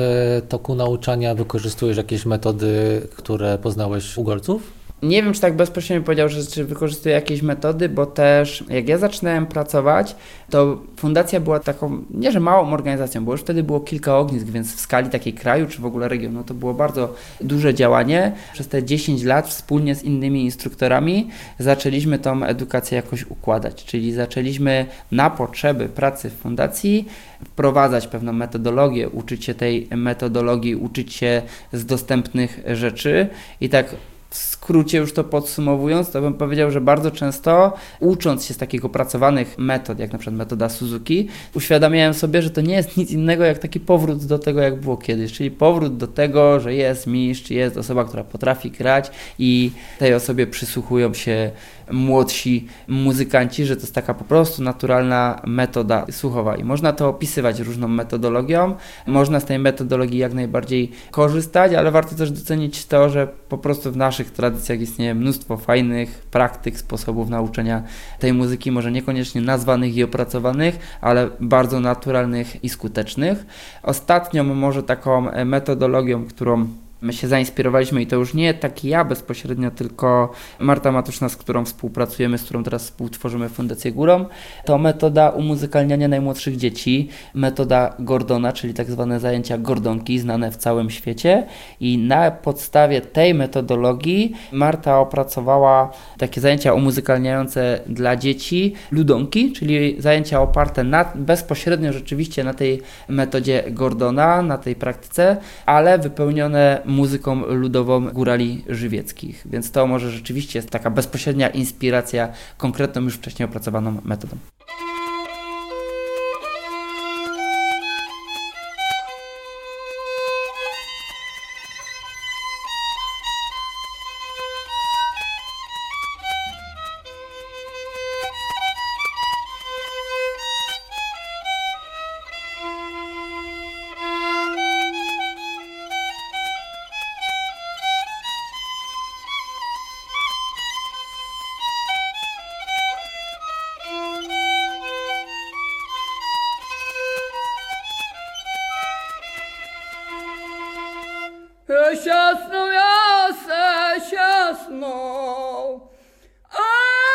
w toku nauczania wykorzystujesz jakieś metody, które poznałeś u Golców? Nie wiem, czy tak bezpośrednio powiedział, że czy wykorzystuję jakieś metody, bo też jak ja zaczynałem pracować, to fundacja była taką, nie że małą organizacją, bo już wtedy było kilka ognisk, więc w skali takiej kraju, czy w ogóle regionu, to było bardzo duże działanie. Przez te dziesięć lat wspólnie z innymi instruktorami zaczęliśmy tą edukację jakoś układać, czyli zaczęliśmy na potrzeby pracy w fundacji wprowadzać pewną metodologię, uczyć się tej metodologii, uczyć się z dostępnych rzeczy i tak w skrócie już to podsumowując, to bym powiedział, że bardzo często ucząc się z takich opracowanych metod, jak na przykład metoda Suzuki, uświadamiałem sobie, że to nie jest nic innego jak taki powrót do tego, jak było kiedyś, czyli powrót do tego, że jest mistrz, jest osoba, która potrafi grać i tej osobie przysłuchują się młodsi muzykanci, że to jest taka po prostu naturalna metoda słuchowa i można to opisywać różną metodologią, można z tej metodologii jak najbardziej korzystać, ale warto też docenić to, że po prostu w naszych tradycjach istnieje mnóstwo fajnych praktyk, sposobów nauczania tej muzyki, może niekoniecznie nazwanych i opracowanych, ale bardzo naturalnych i skutecznych. Ostatnią może taką metodologią, którą my się zainspirowaliśmy i to już nie tak ja bezpośrednio, tylko Marta Matuszna, z którą współpracujemy, z którą teraz współtworzymy Fundację Górą, to metoda umuzykalniania najmłodszych dzieci, metoda Gordona, czyli tak zwane zajęcia Gordonki, znane w całym świecie i na podstawie tej metodologii Marta opracowała takie zajęcia umuzykalniające dla dzieci ludonki, czyli zajęcia oparte na, bezpośrednio rzeczywiście na tej metodzie Gordona, na tej praktyce, ale wypełnione muzyką ludową górali żywieckich, więc to może rzeczywiście jest taka bezpośrednia inspiracja konkretną, już wcześniej opracowaną metodą. Siasno jasę, siasno, a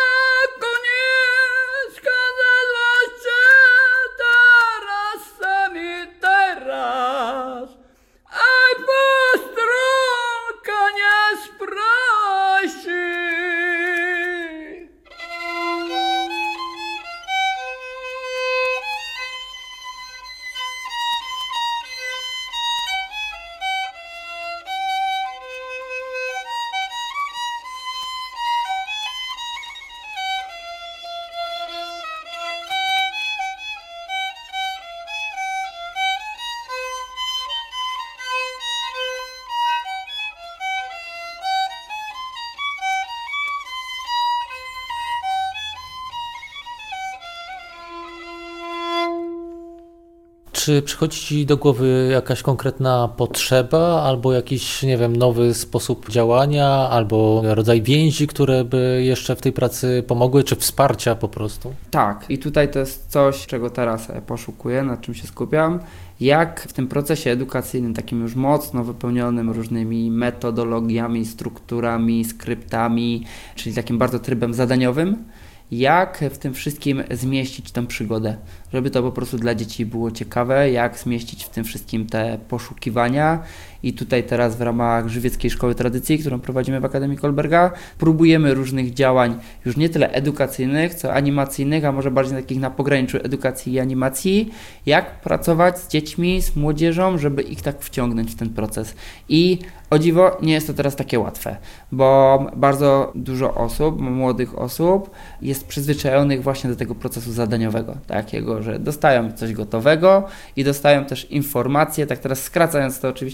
konieczka zezwaście teraz sami teraz, a postronka nie sprosi. Czy przychodzi Ci do głowy jakaś konkretna potrzeba, albo jakiś, nie wiem, nowy sposób działania, albo rodzaj więzi, które by jeszcze w tej pracy pomogły, czy wsparcia po prostu? Tak, i tutaj to jest coś, czego teraz poszukuję, nad czym się skupiam. Jak w tym procesie edukacyjnym, takim już mocno wypełnionym różnymi metodologiami, strukturami, skryptami, czyli takim bardzo trybem zadaniowym, jak w tym wszystkim zmieścić tę przygodę, żeby to po prostu dla dzieci było ciekawe, jak zmieścić w tym wszystkim te poszukiwania i tutaj teraz w ramach Żywieckiej Szkoły Tradycji, którą prowadzimy w Akademii Kolberga, próbujemy różnych działań już nie tyle edukacyjnych, co animacyjnych, a może bardziej takich na pograniczu edukacji i animacji, jak pracować z dziećmi, z młodzieżą, żeby ich tak wciągnąć w ten proces. I o dziwo, nie jest to teraz takie łatwe, bo bardzo dużo osób, młodych osób jest przyzwyczajonych właśnie do tego procesu zadaniowego, takiego, że dostają coś gotowego i dostają też informacje, tak teraz skracając to oczywiście, ale dostają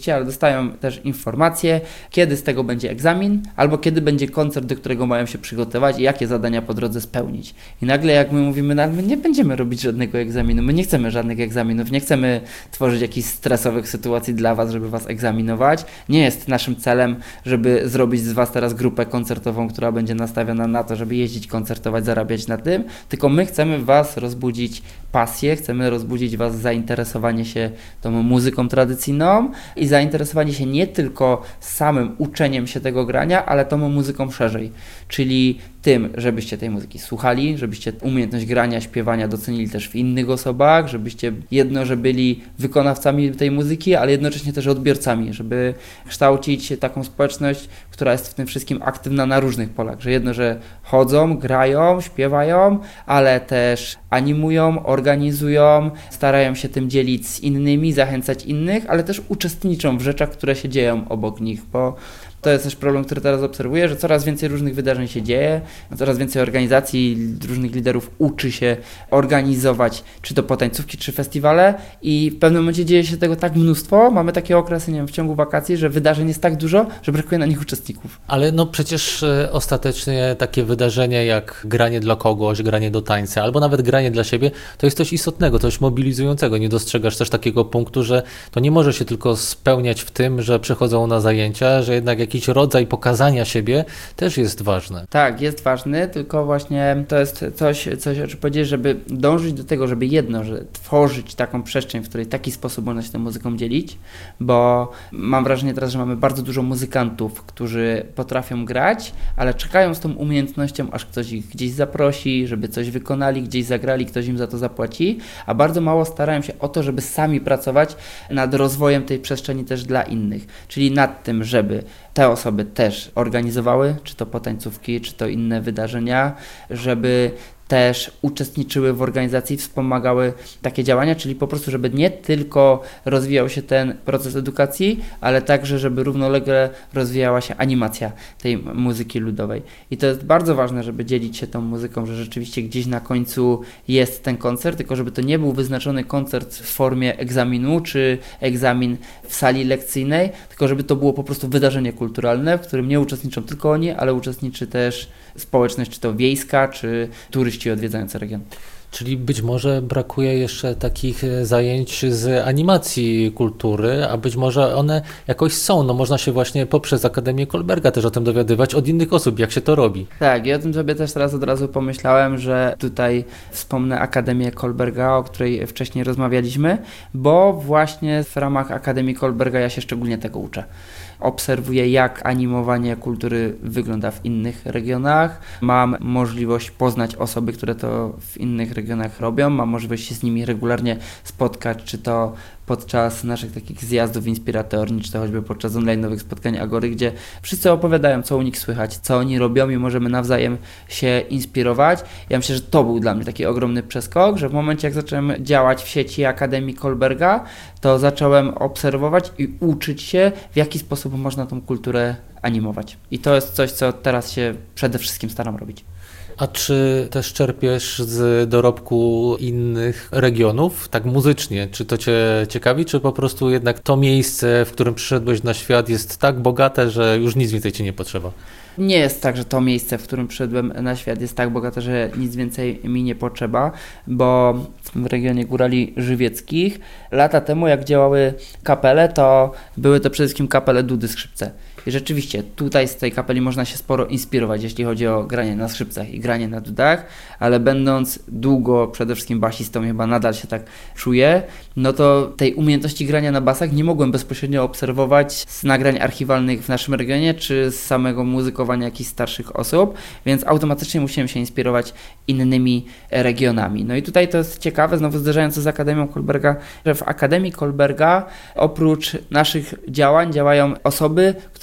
dostają też informacje, kiedy z tego będzie egzamin, albo kiedy będzie koncert, do którego mają się przygotować i jakie zadania po drodze spełnić. I nagle jak my mówimy, no my nie będziemy robić żadnego egzaminu, my nie chcemy żadnych egzaminów, nie chcemy tworzyć jakichś stresowych sytuacji dla was, żeby was egzaminować. Nie jest naszym celem, żeby zrobić z was teraz grupę koncertową, która będzie nastawiona na to, żeby jeździć, koncertować, zarabiać na tym, tylko my chcemy w was rozbudzić pasję, chcemy rozbudzić was zainteresowanie się tą muzyką tradycyjną i zainteresowanie się nie tylko samym uczeniem się tego grania, ale tą muzyką szerzej, czyli tym, żebyście tej muzyki słuchali, żebyście umiejętność grania, śpiewania docenili też w innych osobach, żebyście jedno, że byli wykonawcami tej muzyki, ale jednocześnie też odbiorcami, żeby kształcić taką społeczność, która jest w tym wszystkim aktywna na różnych polach, że jedno, że chodzą, grają, śpiewają, ale też animują, organizują, starają się tym dzielić z innymi, zachęcać innych, ale też uczestniczą w rzeczach, które się dzieją obok nich, bo to jest też problem, który teraz obserwuję, że coraz więcej różnych wydarzeń się dzieje, coraz więcej organizacji, różnych liderów uczy się organizować, czy to potańcówki, czy festiwale i w pewnym momencie dzieje się tego tak mnóstwo, mamy takie okresy, nie wiem, w ciągu wakacji, że wydarzeń jest tak dużo, że brakuje na nich uczestników. Ale no przecież e, ostatecznie takie wydarzenie jak granie dla kogoś, granie do tańca, albo nawet granie dla siebie, to jest coś istotnego, coś mobilizującego. Nie dostrzegasz też takiego punktu, że to nie może się tylko spełniać w tym, że przychodzą na zajęcia, że jednak jakiś rodzaj pokazania siebie też jest ważne. Tak, jest ważny, tylko właśnie to jest coś, coś o czym powiedzieć, żeby dążyć do tego, żeby jedno, że tworzyć taką przestrzeń, w której w taki sposób można się tą muzyką dzielić, bo mam wrażenie teraz, że mamy bardzo dużo muzykantów, którzy potrafią grać, ale czekają z tą umiejętnością, aż ktoś ich gdzieś zaprosi, żeby coś wykonali, gdzieś zagrali, ktoś im za to zapłaci, a bardzo mało starają się o to, żeby sami pracować nad rozwojem tej przestrzeni też dla innych, czyli nad tym, żeby te osoby też organizowały, czy to potańcówki, czy to inne wydarzenia, żeby też uczestniczyły w organizacji, wspomagały takie działania, czyli po prostu, żeby nie tylko rozwijał się ten proces edukacji, ale także, żeby równolegle rozwijała się animacja tej muzyki ludowej. I to jest bardzo ważne, żeby dzielić się tą muzyką, że rzeczywiście gdzieś na końcu jest ten koncert, tylko żeby to nie był wyznaczony koncert w formie egzaminu, czy egzamin w sali lekcyjnej, tylko żeby to było po prostu wydarzenie kulturalne, w którym nie uczestniczą tylko oni, ale uczestniczy też społeczność, czy to wiejska, czy turyści odwiedzający region. Czyli być może brakuje jeszcze takich zajęć z animacji kultury, a być może one jakoś są. No można się właśnie poprzez Akademię Kolberga też o tym dowiadywać od innych osób, jak się to robi. Tak, i o tym sobie też teraz od razu pomyślałem, że tutaj wspomnę Akademię Kolberga, o której wcześniej rozmawialiśmy, bo właśnie w ramach Akademii Kolberga ja się szczególnie tego uczę. Obserwuję, jak animowanie kultury wygląda w innych regionach. Mam możliwość poznać osoby, które to w innych regionach robią. Mam możliwość się z nimi regularnie spotkać, czy to podczas naszych takich zjazdów inspiratorni, czy to choćby podczas online'owych spotkań Agory, gdzie wszyscy opowiadają, co u nich słychać, co oni robią i możemy nawzajem się inspirować. Ja myślę, że to był dla mnie taki ogromny przeskok, że w momencie, jak zacząłem działać w sieci Akademii Kolberga, to zacząłem obserwować i uczyć się, w jaki sposób można tą kulturę animować. I to jest coś, co teraz się przede wszystkim staram robić. A czy też czerpiesz z dorobku innych regionów, tak muzycznie? Czy to Cię ciekawi, czy po prostu jednak to miejsce, w którym przyszedłeś na świat, jest tak bogate, że już nic więcej Ci nie potrzeba? Nie jest tak, że to miejsce, w którym przyszedłem na świat, jest tak bogate, że nic więcej mi nie potrzeba, bo w regionie Górali Żywieckich lata temu, jak działały kapele, to były to przede wszystkim kapele dudy, skrzypce. I rzeczywiście tutaj z tej kapeli można się sporo inspirować, jeśli chodzi o granie na skrzypcach i granie na dudach, ale będąc długo przede wszystkim basistą, chyba nadal się tak czuję, no to tej umiejętności grania na basach nie mogłem bezpośrednio obserwować z nagrań archiwalnych w naszym regionie, czy z samego muzykowania jakichś starszych osób, więc automatycznie musiałem się inspirować innymi regionami. No i tutaj to jest ciekawe, znowu zderzając z Akademią Kolberga, że w Akademii Kolberga oprócz naszych działań działają osoby, które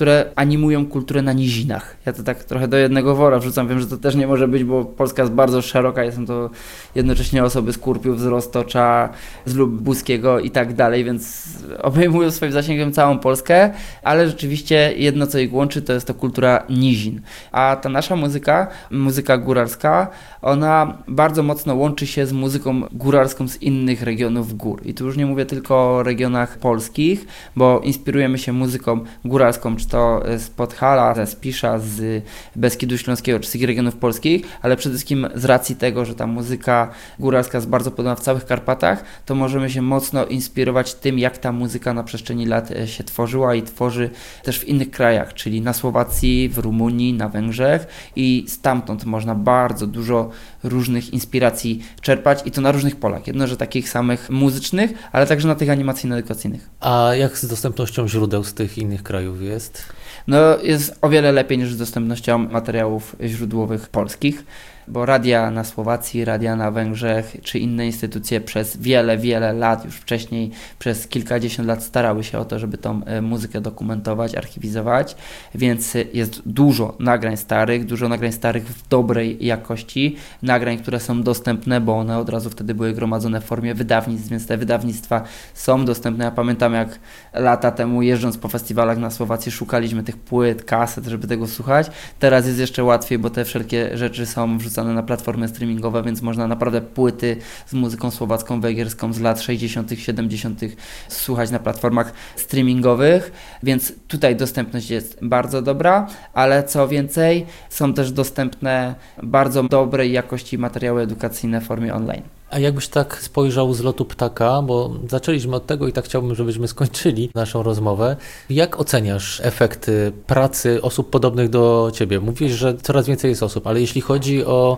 które animują kulturę na nizinach. Ja to tak trochę do jednego wora wrzucam, wiem, że to też nie może być, bo Polska jest bardzo szeroka, są to jednocześnie osoby z Kurpiów, z Roztocza, z Lubuskiego i tak dalej, więc obejmują swoim zasięgiem całą Polskę, ale rzeczywiście jedno, co ich łączy, to jest to kultura nizin. A ta nasza muzyka, muzyka góralska, ona bardzo mocno łączy się z muzyką góralską z innych regionów gór. I tu już nie mówię tylko o regionach polskich, bo inspirujemy się muzyką góralską, czy to z Podhala, ze Spisza, z Beskidu Śląskiego, czy z tych regionów polskich, ale przede wszystkim z racji tego, że ta muzyka góralska jest bardzo podobna w całych Karpatach, to możemy się mocno inspirować tym, jak ta muzyka na przestrzeni lat się tworzyła i tworzy też w innych krajach, czyli na Słowacji, w Rumunii, na Węgrzech i stamtąd można bardzo dużo różnych inspiracji czerpać i to na różnych polach. Jedno, że takich samych muzycznych, ale także na tych animacyjno-edukacyjnych. A jak z dostępnością źródeł z tych innych krajów jest? No jest o wiele lepiej niż z dostępnością materiałów źródłowych polskich, bo radia na Słowacji, radia na Węgrzech czy inne instytucje przez wiele, wiele lat, już wcześniej przez kilkadziesiąt lat starały się o to, żeby tą muzykę dokumentować, archiwizować, więc jest dużo nagrań starych, dużo nagrań starych w dobrej jakości, nagrań, które są dostępne, bo one od razu wtedy były gromadzone w formie wydawnictw, więc te wydawnictwa są dostępne. Ja pamiętam, jak lata temu jeżdżąc po festiwalach na Słowacji szukaliśmy tych płyt, kaset, żeby tego słuchać. Teraz jest jeszcze łatwiej, bo te wszelkie rzeczy są wrzucane na platformy streamingowe, więc można naprawdę płyty z muzyką słowacką, węgierską z lat sześćdziesiątych, siedemdziesiątych słuchać na platformach streamingowych, więc tutaj dostępność jest bardzo dobra, ale co więcej, są też dostępne bardzo dobrej jakości materiały edukacyjne w formie online. A jakbyś tak spojrzał z lotu ptaka, bo zaczęliśmy od tego i tak chciałbym, żebyśmy skończyli naszą rozmowę. Jak oceniasz efekty pracy osób podobnych do Ciebie? Mówisz, że coraz więcej jest osób, ale jeśli chodzi o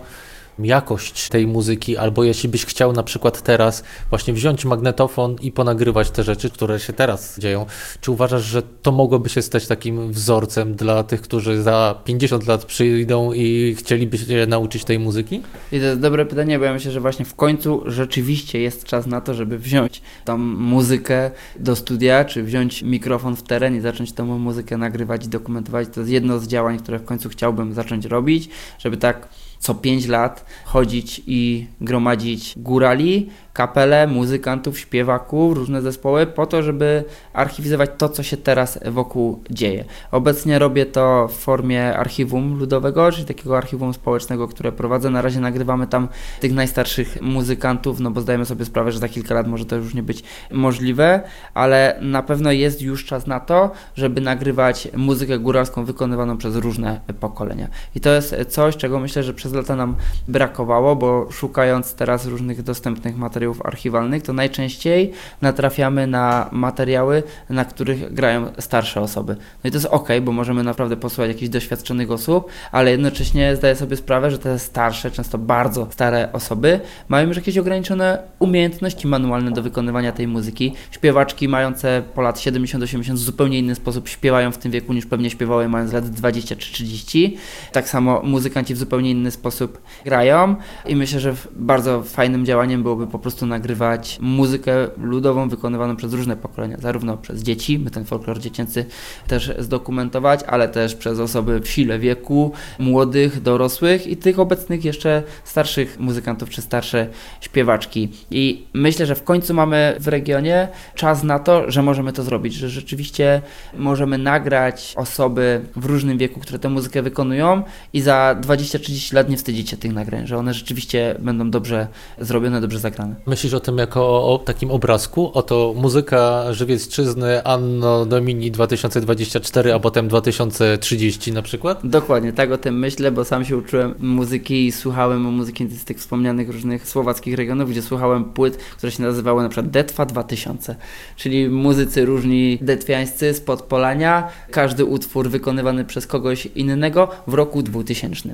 jakość tej muzyki, albo jeśli byś chciał na przykład teraz właśnie wziąć magnetofon i ponagrywać te rzeczy, które się teraz dzieją, czy uważasz, że to mogłoby się stać takim wzorcem dla tych, którzy za pięćdziesiąt lat przyjdą i chcieliby się nauczyć tej muzyki? I to jest dobre pytanie, bo ja myślę, że właśnie w końcu rzeczywiście jest czas na to, żeby wziąć tą muzykę do studia, czy wziąć mikrofon w teren i zacząć tą muzykę nagrywać i dokumentować. To jest jedno z działań, które w końcu chciałbym zacząć robić, żeby tak co pięć lat chodzić i gromadzić górali, kapele, muzykantów, śpiewaków, różne zespoły po to, żeby archiwizować to, co się teraz wokół dzieje. Obecnie robię to w formie archiwum ludowego, czyli takiego archiwum społecznego, które prowadzę. Na razie nagrywamy tam tych najstarszych muzykantów, no bo zdajemy sobie sprawę, że za kilka lat może to już nie być możliwe, ale na pewno jest już czas na to, żeby nagrywać muzykę góralską wykonywaną przez różne pokolenia. I to jest coś, czego myślę, że przez lata nam brakowało, bo szukając teraz różnych dostępnych materiałów archiwalnych, to najczęściej natrafiamy na materiały, na których grają starsze osoby. No i to jest ok, bo możemy naprawdę posłuchać jakichś doświadczonych osób, ale jednocześnie zdaję sobie sprawę, że te starsze, często bardzo stare osoby mają już jakieś ograniczone umiejętności manualne do wykonywania tej muzyki. Śpiewaczki mające po lat siedemdziesiąt osiemdziesiąt w zupełnie inny sposób śpiewają w tym wieku niż pewnie śpiewały mając lat dwadzieścia czy trzydzieści. Tak samo muzykanci w zupełnie inny sposób grają i myślę, że bardzo fajnym działaniem byłoby po prostu nagrywać muzykę ludową wykonywaną przez różne pokolenia, zarówno przez dzieci, by ten folklor dziecięcy też zdokumentować, ale też przez osoby w sile wieku, młodych, dorosłych i tych obecnych jeszcze starszych muzykantów czy starsze śpiewaczki. I myślę, że w końcu mamy w regionie czas na to, że możemy to zrobić, że rzeczywiście możemy nagrać osoby w różnym wieku, które tę muzykę wykonują i za dwadzieścia trzydzieści lat nie wstydzicie tych nagrań, że one rzeczywiście będą dobrze zrobione, dobrze zagrane. Myślisz o tym jako o, o takim obrazku? Oto muzyka Żywiecczyzny Anno Domini dwa tysiące dwadzieścia cztery, a potem dwa tysiące trzydzieści na przykład? Dokładnie, tak o tym myślę, bo sam się uczyłem muzyki i słuchałem o muzyki z tych wspomnianych różnych słowackich regionów, gdzie słuchałem płyt, które się nazywały na przykład Detwa dwa tysiące, czyli muzycy różni detwiańscy z Podpolania, każdy utwór wykonywany przez kogoś innego w roku dwutysięcznym.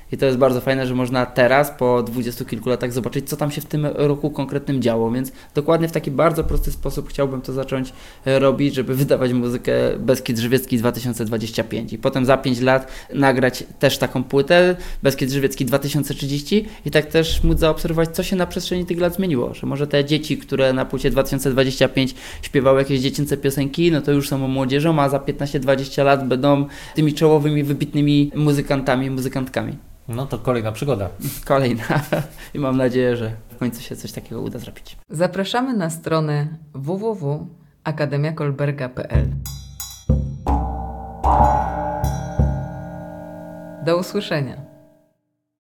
I to jest bardzo fajne, że można teraz, po dwudziestu kilku latach, zobaczyć, co tam się w tym roku konkretnym działo. Więc dokładnie w taki bardzo prosty sposób chciałbym to zacząć robić, żeby wydawać muzykę Beskid Żywiecki dwa tysiące dwadzieścia pięć. I potem za pięć lat nagrać też taką płytę Beskid Żywiecki dwa tysiące trzydzieści i tak też móc zaobserwować, co się na przestrzeni tych lat zmieniło. Że może te dzieci, które na płycie dwa tysiące dwadzieścia pięć śpiewały jakieś dziecięce piosenki, no to już są młodzieżą, a za piętnaście dwadzieścia lat będą tymi czołowymi, wybitnymi muzykantami, muzykantkami. No to kolejna przygoda. Kolejna. I mam nadzieję, że w końcu się coś takiego uda zrobić. Zapraszamy na stronę w w w kropka akademia kolberga kropka p l. Do usłyszenia.